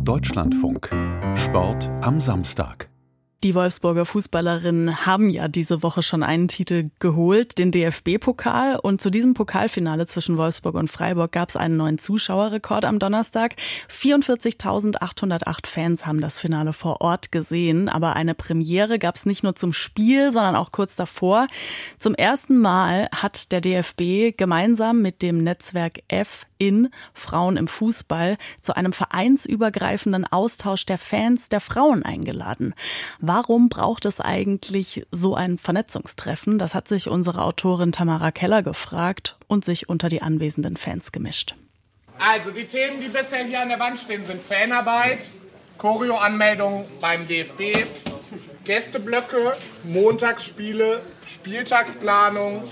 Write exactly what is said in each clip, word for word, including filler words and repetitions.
Deutschlandfunk. Sport am Samstag. Die Wolfsburger Fußballerinnen haben ja diese Woche schon einen Titel geholt, den D F B-Pokal. Und zu diesem Pokalfinale zwischen Wolfsburg und Freiburg gab es einen neuen Zuschauerrekord am Donnerstag. vierundvierzigtausendachthundertacht Fans haben das Finale vor Ort gesehen. Aber eine Premiere gab es nicht nur zum Spiel, sondern auch kurz davor. Zum ersten Mal hat der D F B gemeinsam mit dem Netzwerk F in Frauen im Fußball zu einem vereinsübergreifenden Austausch der Fans der Frauen eingeladen. Warum braucht es eigentlich so ein Vernetzungstreffen? Das hat sich unsere Autorin Tamara Keller gefragt und sich unter die anwesenden Fans gemischt. Also die Themen, die bisher hier an der Wand stehen, sind Fanarbeit, Choreo-Anmeldung beim D F B, Gästeblöcke, Montagsspiele, Spieltagsplanung,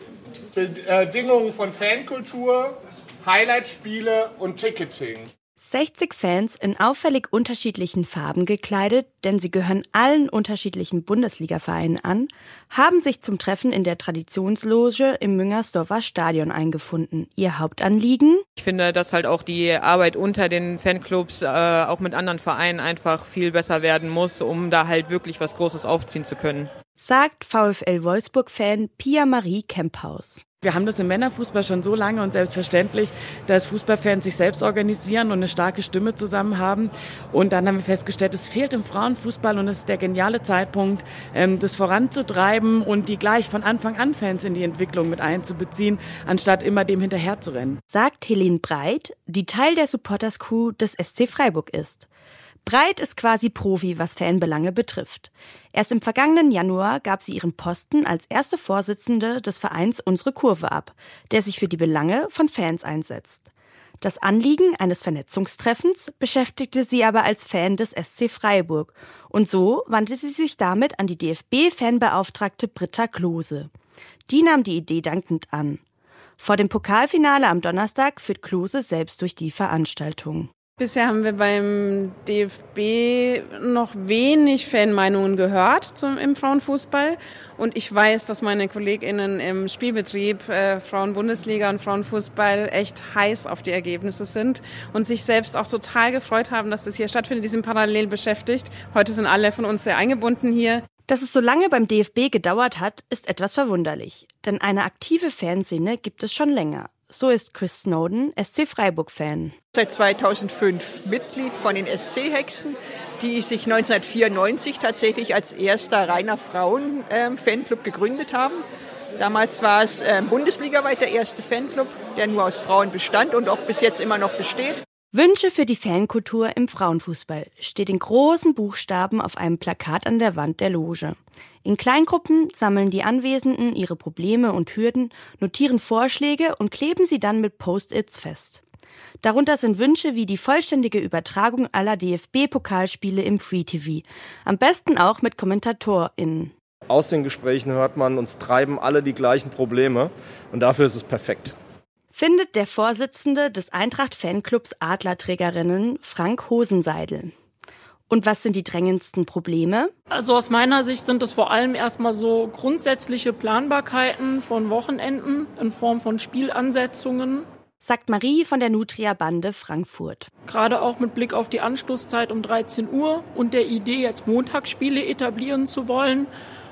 Bedingungen von Fankultur, Highlightspiele und Ticketing. sechzig Fans in auffällig unterschiedlichen Farben gekleidet, denn sie gehören allen unterschiedlichen Bundesliga-Vereinen an, haben sich zum Treffen in der Traditionsloge im Müngersdorfer Stadion eingefunden. Ihr Hauptanliegen? Ich finde, dass halt auch die Arbeit unter den Fanclubs, äh, auch mit anderen Vereinen einfach viel besser werden muss, um da halt wirklich was Großes aufziehen zu können. Sagt VfL Wolfsburg-Fan Pia-Marie Kemphaus. Wir haben das im Männerfußball schon so lange und selbstverständlich, dass Fußballfans sich selbst organisieren und eine starke Stimme zusammen haben. Und dann haben wir festgestellt, es fehlt im Frauenfußball und es ist der geniale Zeitpunkt, das voranzutreiben und die gleich von Anfang an Fans in die Entwicklung mit einzubeziehen, anstatt immer dem hinterherzurennen. Sagt Helene Breit, die Teil der Supporters-Crew des S C Freiburg ist. Breit ist quasi Profi, was Fanbelange betrifft. Erst im vergangenen Januar gab sie ihren Posten als erste Vorsitzende des Vereins Unsere Kurve ab, der sich für die Belange von Fans einsetzt. Das Anliegen eines Vernetzungstreffens beschäftigte sie aber als Fan des S C Freiburg. Und so wandte sie sich damit an die D F B-Fanbeauftragte Britta Klose. Die nahm die Idee dankend an. Vor dem Pokalfinale am Donnerstag führt Klose selbst durch die Veranstaltung. Bisher haben wir beim D F B noch wenig Fanmeinungen gehört zum, im Frauenfußball. Und ich weiß, dass meine KollegInnen im Spielbetrieb, äh, Frauenbundesliga und Frauenfußball, echt heiß auf die Ergebnisse sind und sich selbst auch total gefreut haben, dass das hier stattfindet, die sind parallel beschäftigt. Heute sind alle von uns sehr eingebunden hier. Dass es so lange beim D F B gedauert hat, ist etwas verwunderlich. Denn eine aktive Fanszene gibt es schon länger. So ist Chris Snowden S C Freiburg-Fan. Seit zweitausendfünf Mitglied von den S C-Hexen, die sich neunzehnhundertvierundneunzig tatsächlich als erster reiner Frauen-Fanclub gegründet haben. Damals war es äh, bundesligaweit der erste Fanclub, der nur aus Frauen bestand und auch bis jetzt immer noch besteht. Wünsche für die Fankultur im Frauenfußball steht in großen Buchstaben auf einem Plakat an der Wand der Loge. In Kleingruppen sammeln die Anwesenden ihre Probleme und Hürden, notieren Vorschläge und kleben sie dann mit Post-its fest. Darunter sind Wünsche wie die vollständige Übertragung aller D F B-Pokalspiele im Free-T V. Am besten auch mit KommentatorInnen. Aus den Gesprächen hört man, uns treiben alle die gleichen Probleme und dafür ist es perfekt. Findet der Vorsitzende des Eintracht-Fanclubs Adlerträgerinnen Frank Hosenseidel. Und was sind die drängendsten Probleme? Also aus meiner Sicht sind es vor allem erstmal so grundsätzliche Planbarkeiten von Wochenenden in Form von Spielansetzungen. Sagt Marie von der Nutria-Bande Frankfurt. Gerade auch mit Blick auf die Anschlusszeit um dreizehn Uhr und der Idee, jetzt Montagsspiele etablieren zu wollen.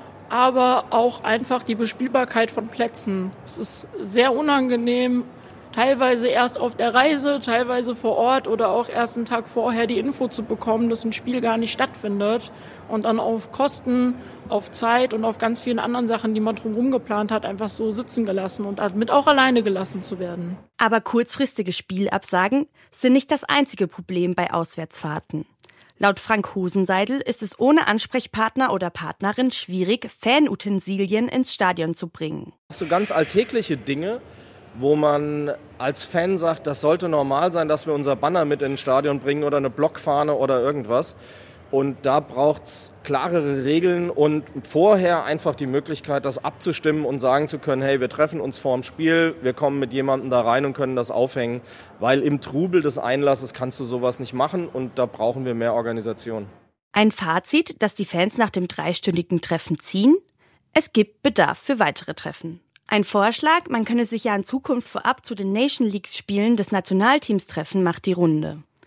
Aber auch einfach die Bespielbarkeit von Plätzen. Es ist sehr unangenehm, teilweise erst auf der Reise, teilweise vor Ort oder auch erst einen Tag vorher die Info zu bekommen, dass ein Spiel gar nicht stattfindet und dann auf Kosten, auf Zeit und auf ganz vielen anderen Sachen, die man drumherum geplant hat, einfach so sitzen gelassen und damit auch alleine gelassen zu werden. Aber kurzfristige Spielabsagen sind nicht das einzige Problem bei Auswärtsfahrten. Laut Frank Hosenseidel ist es ohne Ansprechpartner oder Partnerin schwierig, Fanutensilien ins Stadion zu bringen. So ganz alltägliche Dinge, wo man als Fan sagt, das sollte normal sein, dass wir unser Banner mit ins Stadion bringen oder eine Blockfahne oder irgendwas. Und da braucht es klarere Regeln und vorher einfach die Möglichkeit, das abzustimmen und sagen zu können, hey, wir treffen uns vorm Spiel, wir kommen mit jemandem da rein und können das aufhängen. Weil im Trubel des Einlasses kannst du sowas nicht machen und da brauchen wir mehr Organisation. Ein Fazit, das die Fans nach dem dreistündigen Treffen ziehen? Es gibt Bedarf für weitere Treffen. Ein Vorschlag, man könne sich ja in Zukunft vorab zu den Nation League-Spielen des Nationalteams treffen, macht die Runde.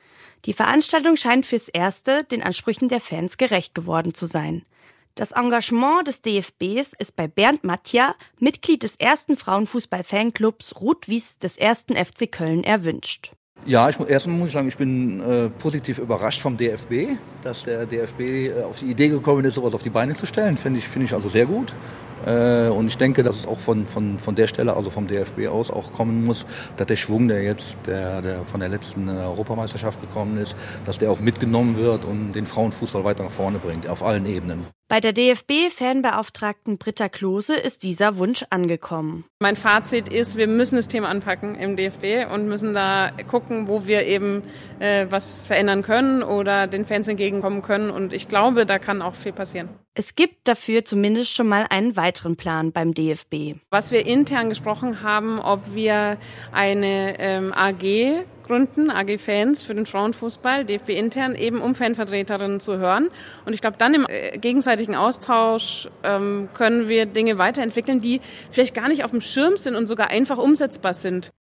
Die Veranstaltung scheint fürs Erste den Ansprüchen der Fans gerecht geworden zu sein. Das Engagement des D F Bs ist bei Bernd Matja, Mitglied des ersten Frauenfußball-Fanclubs Rot-Wies des ersten F C Köln, erwünscht. Ja, ich, erstmal muss ich sagen, ich bin äh, positiv überrascht vom D F B, dass der D F B äh, auf die Idee gekommen ist, sowas auf die Beine zu stellen. Finde ich, finde ich also sehr gut. Äh, und ich denke, dass es auch von, von, von der Stelle, also vom D F B aus, auch kommen muss, dass der Schwung, der jetzt der, der von der letzten Europameisterschaft gekommen ist, dass der auch mitgenommen wird und den Frauenfußball weiter nach vorne bringt, auf allen Ebenen. Bei der D F B-Fanbeauftragten Britta Klose ist dieser Wunsch angekommen. Mein Fazit ist, wir müssen das Thema anpacken im D F B und müssen da gucken, wo wir eben äh, was verändern können oder den Fans entgegenkommen können. Und ich glaube, da kann auch viel passieren. Es gibt dafür zumindest schon mal einen weiteren Plan beim D F B. Was wir intern gesprochen haben, ob wir eine ähm, A G gründen, A G Fans für den Frauenfußball, D F B intern, eben um Fanvertreterinnen zu hören. Und ich glaube, dann im äh, gegenseitigen Austausch ähm, können wir Dinge weiterentwickeln, die vielleicht gar nicht auf dem Schirm sind und sogar einfach umsetzbar sind.